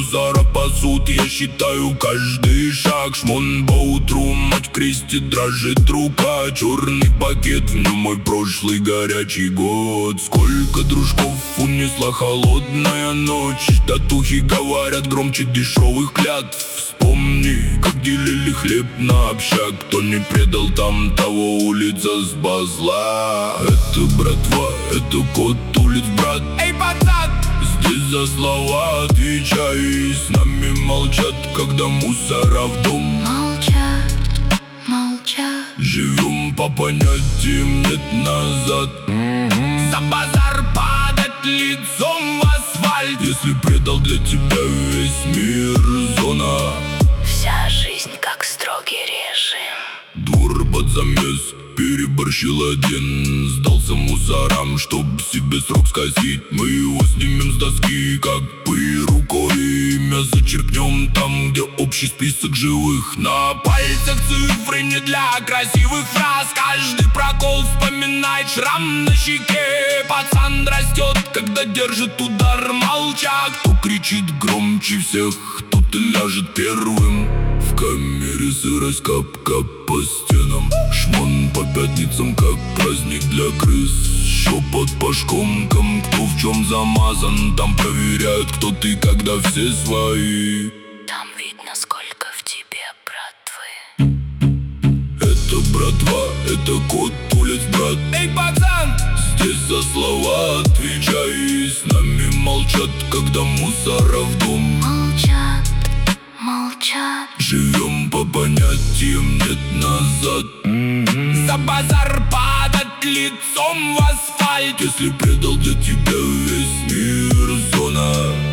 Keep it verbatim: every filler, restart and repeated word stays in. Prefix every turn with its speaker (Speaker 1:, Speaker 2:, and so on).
Speaker 1: мусора пасут, я считаю каждый шаг. Шмон по утру, мать крестит, дрожит рука. Черный пакет, в нем мой прошлый горячий год. Сколько дружков унесла холодная ночь. Татухи говорят громче дешевых клятв. Вспомни, как делили хлеб на общак. Кто не предал, там того улица сбазла. Это братва, это кот улиц, брат. Эй, пацан! Здесь за слова отвечай. И с нами молчат, когда мусора в дом.
Speaker 2: Молчат, молчат.
Speaker 1: Живем по понятиям нет назад. За базар падать лицом в асфальт. Если предал, для тебя весь мир зона.
Speaker 2: Вся жизнь как строгий режим.
Speaker 1: Двор под замес переборщил один. Сдался мусорам, чтоб себе срок скосить. Мы его снимем с доски, как пыль рукой. Имя зачеркнем там, где общий список живых. На пальцах цифры не для красивых фраз. Каждый прокол вспоминает шрам на щеке. Пацан растет, когда держит удар молча. Кто кричит громче всех, тот и ляжет первым. В камере сырость, кап-кап по стенам. Шмон по пятницам, как праздник для крыс. Щепот по шконкам, кто в чем замазан. Там проверяют, кто ты, когда все свои.
Speaker 2: Там видно, сколько в тебе братвы.
Speaker 1: Это братва, это кот улиц, брат. Эй, пацан! Здесь за слова отвечай. И с нами молчат, когда мусора в дом.
Speaker 2: Молчат, молчат.
Speaker 1: Живем по понятиям нет назад. За базар падать лицом в асфальт. Если предал, для тебя весь мир зона.